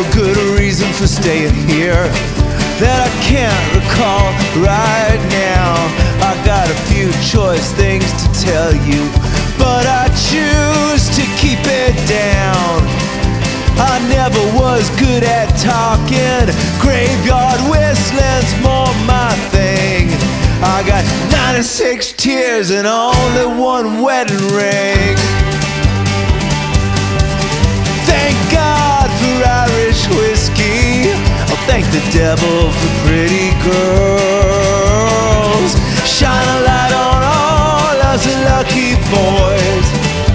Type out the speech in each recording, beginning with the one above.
good reason for staying here that I can't recall right now. I got a few choice things to tell you, but I choose to keep it down. I never was good at talking. Graveyard whistling's more my thing. I got 96 tears and only one wedding ring. Thank God for Irish whiskey. I'll thank the devil for pretty girls. Shine a light on all us lucky boys.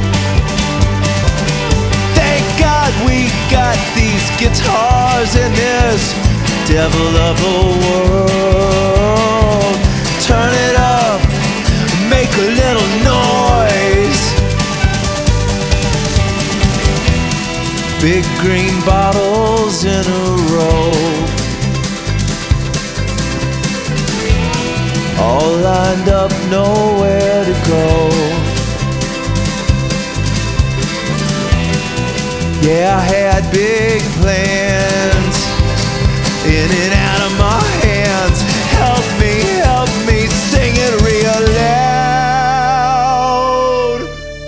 Thank God we got these guitars in this devil of a world. Turn it up, make a little noise. Big green bottles in a row, all lined up, nowhere to go. Yeah, I had big plans, in and out of my hands. Help me, sing it real loud.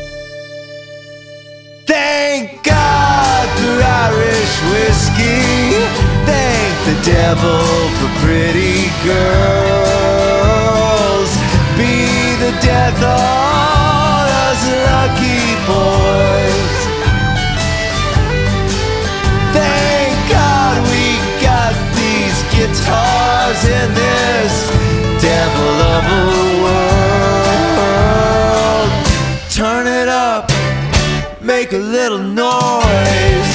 Thank God for Irish whiskey. Thank the devil for pretty girls. Be the death of all us lucky boys. Thank God we got these guitars in this devil of a world. Turn it up, make a little noise.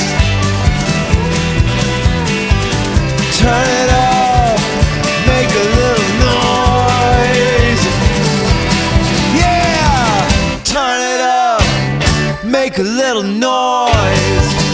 Turn it up, make a little noise. Yeah, turn it up, make a little noise.